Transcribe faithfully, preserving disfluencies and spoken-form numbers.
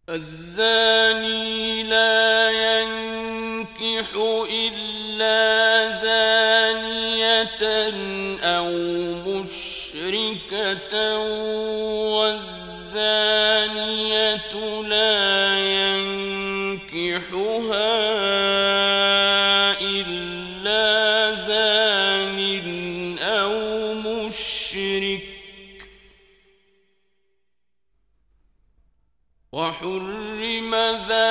الزاني لا ينكح إلا زانية أو مشركة والزانية لا ينكحها إلا زان أو مشرك وحرم ذلك